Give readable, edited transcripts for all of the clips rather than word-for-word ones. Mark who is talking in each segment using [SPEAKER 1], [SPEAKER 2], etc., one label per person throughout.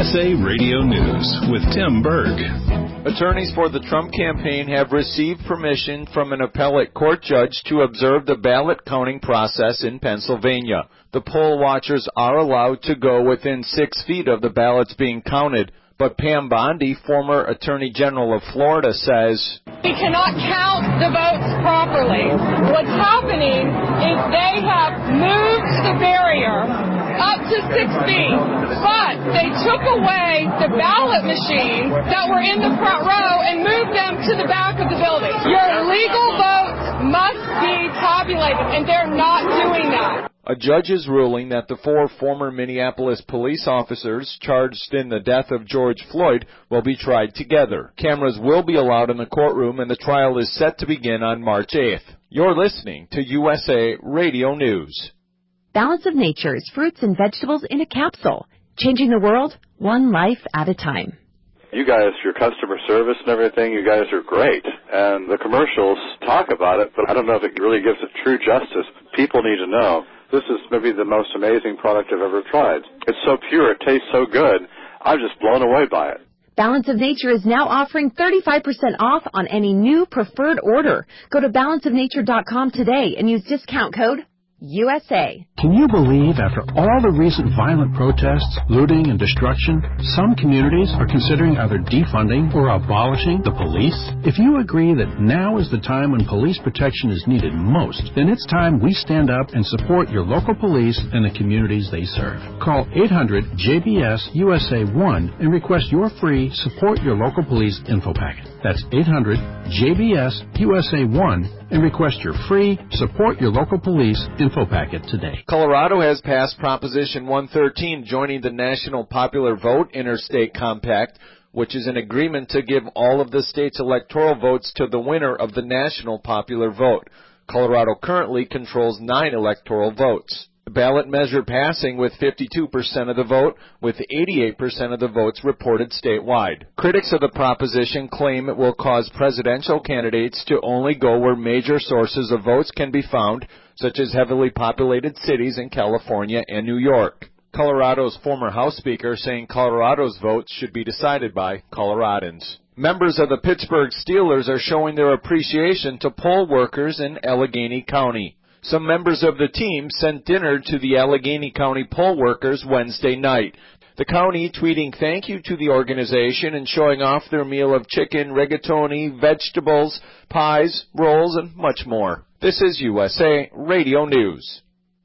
[SPEAKER 1] USA Radio News with Tim Berg.
[SPEAKER 2] Attorneys for the Trump campaign have received permission from an appellate court judge to observe the ballot counting process in Pennsylvania. The poll watchers are allowed to go within 6 feet of the ballots being counted, but Pam Bondi, former Attorney General of Florida, says,
[SPEAKER 3] "We cannot count the votes properly. What's happening is they have moved the barrier up to 6 feet, but they took away the ballot machines that were in the front row and moved them to the back of the building. Your legal votes must be tabulated, and they're not doing that."
[SPEAKER 2] A judge is ruling that the 4 former Minneapolis police officers charged in the death of George Floyd will be tried together. Cameras will be allowed in the courtroom, and the trial is set to begin on March 8th. You're listening to USA Radio News.
[SPEAKER 4] Balance of Nature's fruits and vegetables in a capsule, changing the world one life at a time.
[SPEAKER 5] You guys, your customer service and everything, you guys are great. And the commercials talk about it, but I don't know if it really gives it true justice. People need to know. This is maybe the most amazing product I've ever tried. It's so pure, it tastes so good. I'm just blown away by it.
[SPEAKER 4] Balance of Nature is now offering 35% off on any new preferred order. Go to balanceofnature.com today and use discount code USA.
[SPEAKER 6] Can you believe after all the recent violent protests, looting, and destruction, some communities are considering either defunding or abolishing the police? If you agree that now is the time when police protection is needed most, then it's time we stand up and support your local police and the communities they serve. Call 800-JBS-USA-1 and request your free Support Your Local Police info packet. That's 800-JBS-USA-1 and request your free Support Your Local Police info packet today.
[SPEAKER 2] Colorado has passed Proposition 113, joining the National Popular Vote Interstate Compact, which is an agreement to give all of the state's electoral votes to the winner of the national popular vote. Colorado currently controls 9 electoral votes. The ballot measure passing with 52% of the vote, with 88% of the votes reported statewide. Critics of the proposition claim it will cause presidential candidates to only go where major sources of votes can be found, such as heavily populated cities in California and New York. Colorado's former House Speaker saying Colorado's votes should be decided by Coloradans. Members of the Pittsburgh Steelers are showing their appreciation to poll workers in Allegheny County. Some members of the team sent dinner to the Allegheny County poll workers Wednesday night. The county tweeting thank you to the organization and showing off their meal of chicken, rigatoni, vegetables, pies, rolls, and much more. This is USA Radio News.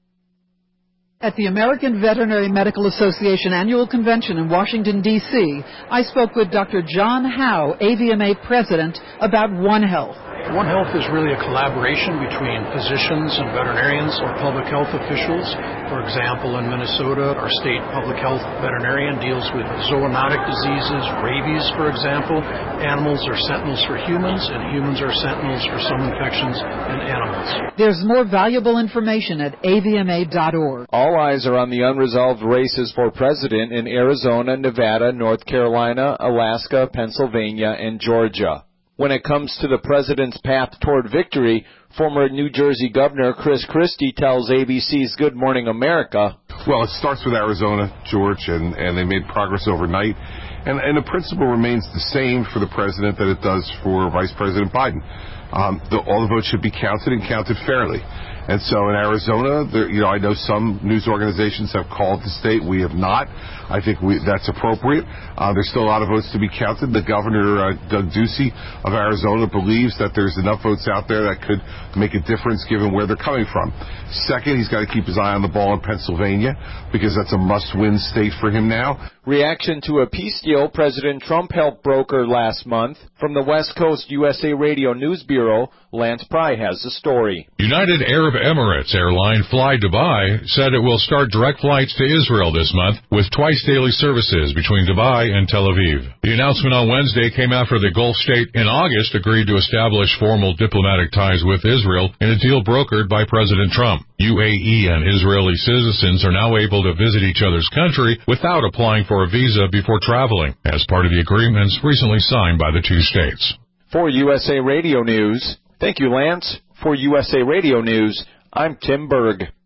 [SPEAKER 7] At the American Veterinary Medical Association Annual Convention in Washington, D.C., I spoke with Dr. John Howe, AVMA President, about One Health.
[SPEAKER 8] One Health is really a collaboration between physicians and veterinarians or public health officials. For example, in Minnesota, our state public health veterinarian deals with zoonotic diseases, rabies, for example. Animals are sentinels for humans, and humans are sentinels for some infections in animals.
[SPEAKER 7] There's more valuable information at avma.org.
[SPEAKER 2] All eyes are on the unresolved races for president in Arizona, Nevada, North Carolina, Alaska, Pennsylvania, and Georgia. When it comes to the president's path toward victory, former New Jersey Governor Chris Christie tells ABC's Good Morning America,
[SPEAKER 9] well, it starts with Arizona, George, and they made progress overnight. And the principle remains the same for the president that it does for Vice President Biden. All the votes should be counted and counted fairly. And so in Arizona, I know some news organizations have called the state. We have not. I think that's appropriate. There's still a lot of votes to be counted. The governor, Doug Ducey of Arizona, believes that there's enough votes out there that could make a difference given where they're coming from. Second, he's got to keep his eye on the ball in Pennsylvania because that's a must-win state for him now.
[SPEAKER 2] Reaction to a peace deal President Trump helped broker last month. From the West Coast USA Radio News Bureau, Lance Pry has the story.
[SPEAKER 10] United Arab Emirates airline Fly Dubai said it will start direct flights to Israel this month with twice daily services between Dubai and Tel Aviv. The announcement on Wednesday came after the Gulf state in August agreed to establish formal diplomatic ties with Israel in a deal brokered by President Trump. UAE and Israeli citizens are now able to visit each other's country without applying for a visa before traveling, as part of the agreements recently signed by the two states.
[SPEAKER 2] For USA Radio News, thank you, Lance. For USA Radio News, I'm Tim Berg.